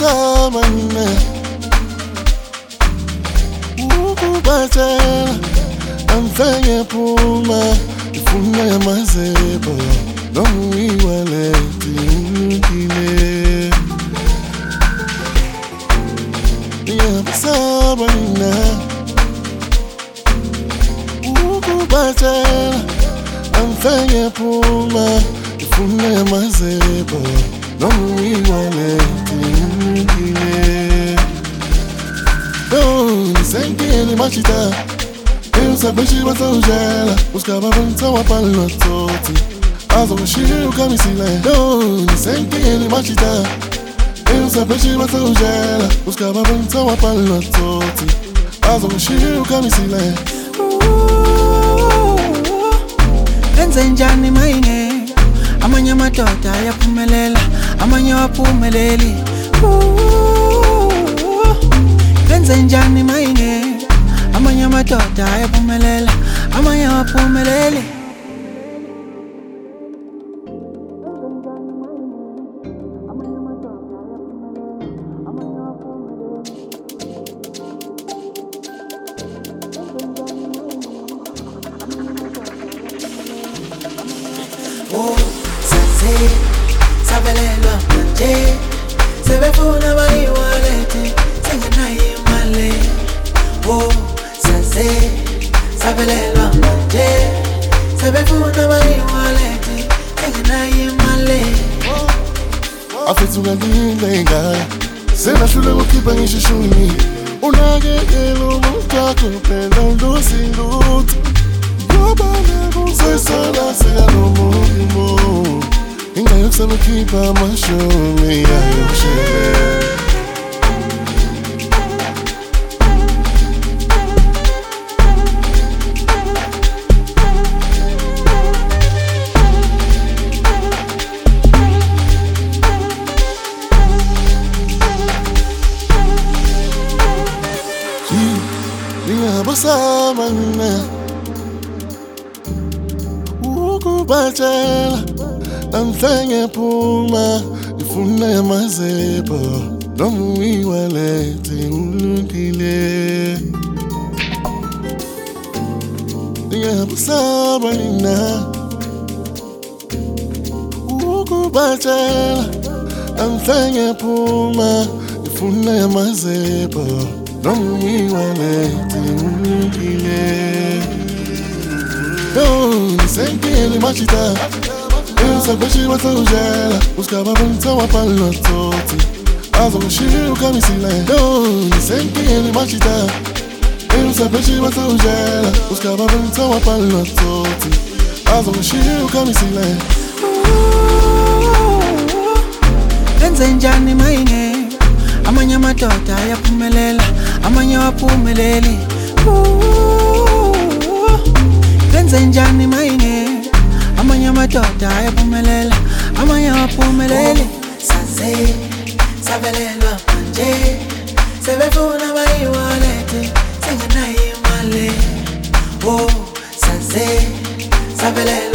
Ngiyabusamana ukubatshela amfenge phuma ifuna yamazebo noma iwaleti ulungile. Ngiyabusamana ukubatshela amfenge phuma ifuna yamazebo noma iwaleti ulungile. Nisengeni machita Eusabeshi wasaujela Uskaba vanta wapalwa toti Azo mshiru kamisile Nisengeni machita Eusabeshi wasaujela Uskaba vanta wapalwa toti Azo mshiru kamisile. Enze njani maine Amanya matota yaphumelela Amanya waphumeleli. Enze njani maine Amanya matota yaphumelela Amanya waphumeleli. Saze sabelelwa manje sebefuna bayiwalete sengenayo imali. Saze sabelelwa manje sebefuna bayiwalete sengenayo imali. Afethuka ngilenga Senahlule kukhipha ngishishuni Unakekelo mumtakho phela ndosinduthi Ngoba nekusesala sekanomulimo Ingayokusaba khipha amashumi yayokushele. Ngiyabusamana ukubatshela amfenge phuma ifuna yamazebo noma iwaleti ulungile. Ngiyabusamana ukubatshela amfenge phuma ifuna yamazebo noma iwaleti ulungile. Nisengeni machita Eusabeshi wasaujela Uskaba vanta wapalwa toti Azo mshiru kamisile Nisengeni machita Eusabeshi wasaujela Uskaba vanta wapalwa toti Azo mshiru kamisile. Enze njani maine Amanya matota yaphumelela Amanya waphumeleli. Enze njani maine Amanya matota yaphumelela Amanya waphumeleli. Saze sabelelwa manje sebefuna bayiwalete sengenayo imali. Saze sabelelwa